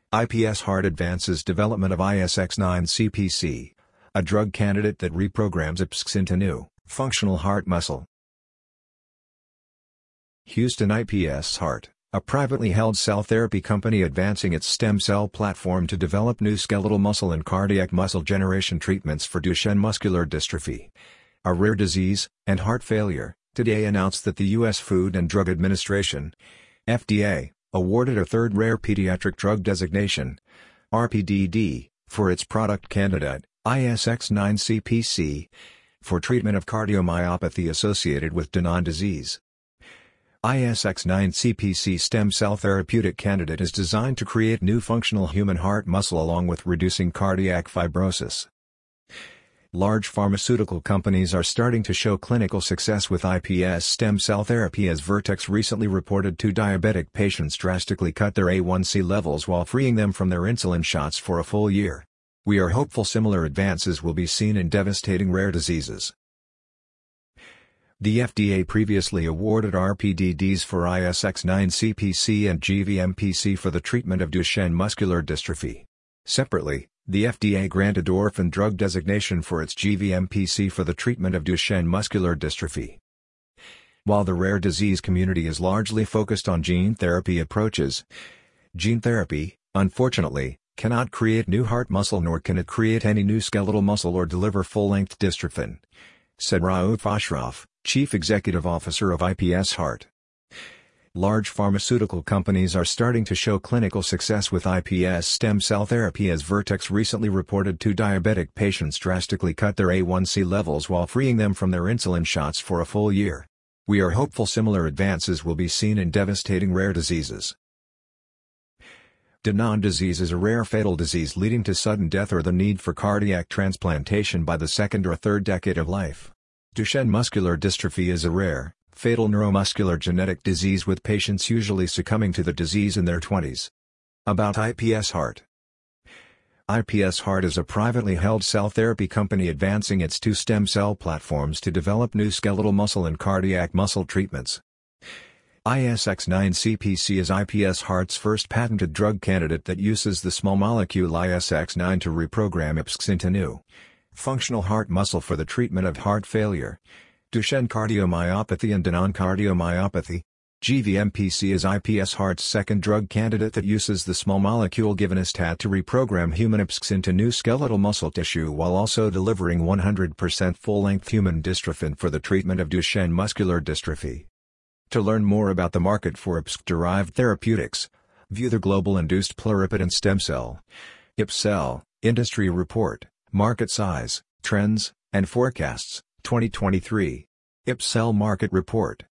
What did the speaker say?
IPS Heart advances development of ISX9-CPC, a drug candidate that reprograms IPSC into new, functional heart muscle. Houston IPS Heart, a privately held cell therapy company advancing its stem cell platform to develop new skeletal muscle and cardiac muscle generation treatments for Duchenne muscular dystrophy, a rare disease, and heart failure, today announced that the U.S. Food and Drug Administration, FDA, awarded a third rare pediatric drug designation, RPDD, for its product candidate, ISX9-CPC, for treatment of cardiomyopathy associated with Danon disease. ISX9-CPC stem cell therapeutic candidate is designed to create new functional human heart muscle along with reducing cardiac fibrosis. Large pharmaceutical companies are starting to show clinical success with iPS stem cell therapy, as Vertex recently reported 2 diabetic patients drastically cut their A1C levels while freeing them from their insulin shots for a full year. We are hopeful similar advances will be seen in devastating rare diseases. The FDA previously awarded RPDDs for ISX9-CPC and GVMPC for the treatment of Duchenne muscular dystrophy. Separately, the FDA granted orphan drug designation for its GVMPC for the treatment of Duchenne muscular dystrophy. While the rare disease community is largely focused on gene therapy approaches, gene therapy, unfortunately, cannot create new heart muscle nor can it create any new skeletal muscle or deliver full-length dystrophin, said Raouf Ashraf, Chief Executive Officer of IPS Heart. Large pharmaceutical companies are starting to show clinical success with iPS stem cell therapy, as Vertex recently reported 2 diabetic patients drastically cut their A1C levels while freeing them from their insulin shots for a full year. We are hopeful similar advances will be seen in devastating rare diseases. Danon disease is a rare fatal disease leading to sudden death or the need for cardiac transplantation by the 2nd or 3rd decade of life. Duchenne muscular dystrophy is a rare, fatal neuromuscular genetic disease with patients usually succumbing to the disease in their 20s. About IPS Heart. IPS Heart is a privately held cell therapy company advancing its 2 stem cell platforms to develop new skeletal muscle and cardiac muscle treatments. ISX9-CPC is IPS Heart's first patented drug candidate that uses the small molecule ISX9 to reprogram IPSC into new, functional heart muscle for the treatment of heart failure, Duchenne cardiomyopathy and Danon cardiomyopathy. GVMPC is IPS Heart's second drug candidate that uses the small molecule givinostat to reprogram human IPSCs into new skeletal muscle tissue while also delivering 100% full-length human dystrophin for the treatment of Duchenne muscular dystrophy. To learn more about the market for IPSC-derived therapeutics, view the Global Induced Pluripotent Stem Cell (IPSCell) Industry Report, Market Size, Trends, and Forecasts, 2023. IPSCell Market Report.